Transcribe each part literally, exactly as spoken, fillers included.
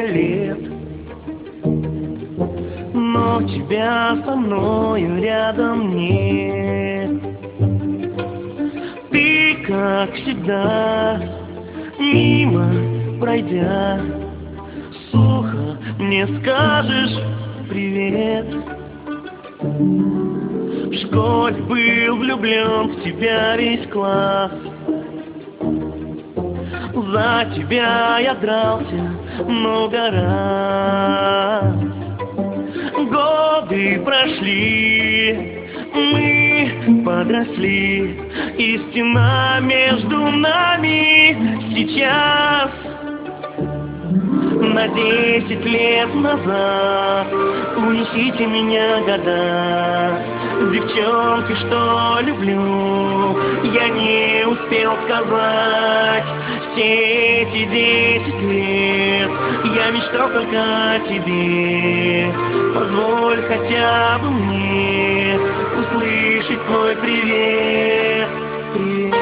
лет, но тебя со мною рядом нет. Ты, как всегда, мимо пройдя, сухо мне скажешь привет. В школе был влюблен в тебя весь класс, за тебя я дрался много раз. Годы прошли, мы подросли, и стена между нами сейчас на десять лет назад. Унесите меня года, девчонки, что люблю, я не успел сказать. Все эти десять лет я мечтал только о тебе. Позволь хотя бы мне услышать твой привет, привет.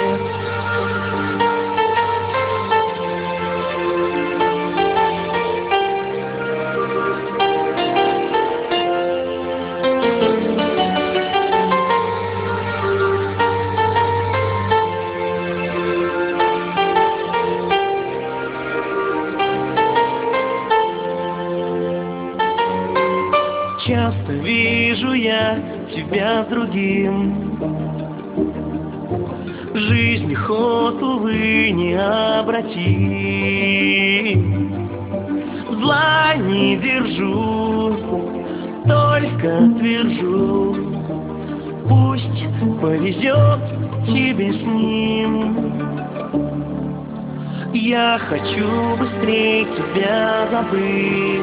Часто вижу я тебя с другим, жизнь ход, увы, не обрати. Зла не держу, только твержу, пусть повезет тебе с ним. Я хочу быстрее тебя забыть,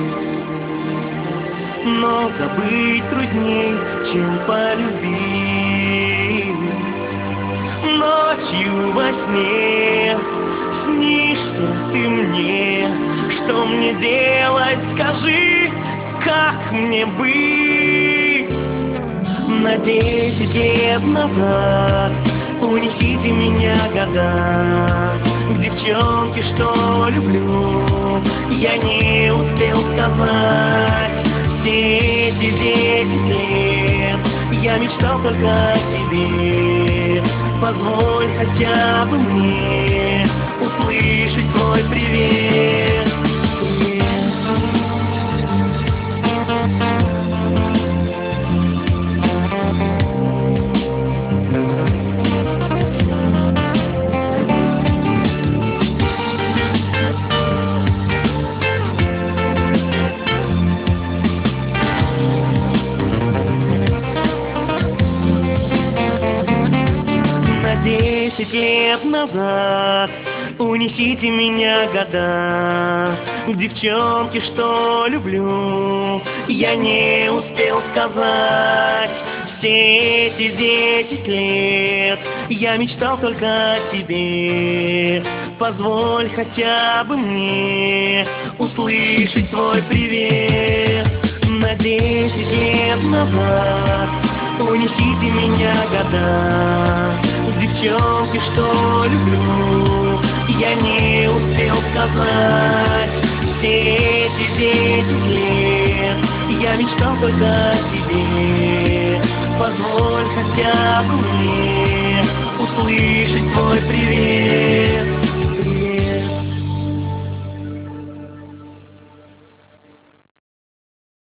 но забыть трудней, чем полюбить. Ночью во сне снишься ты мне. Что мне делать, скажи, как мне быть? На десять лет назад унесите меня года, к девчонке, что люблю, я не успел сказать. Все эти десять лет я мечтал только о тебе. Позволь хотя бы мне услышать твой привет, привет. Десять лет назад унесите меня года, к девчонке, что люблю, я не успел сказать. Все эти десять лет я мечтал только о тебе. Позволь хотя бы мне услышать твой привет. На десять лет назад унесите меня года, к девчонке, что люблю, я не успел сказать. Все эти десять лет я мечтал только о тебе. Позволь хотя бы мне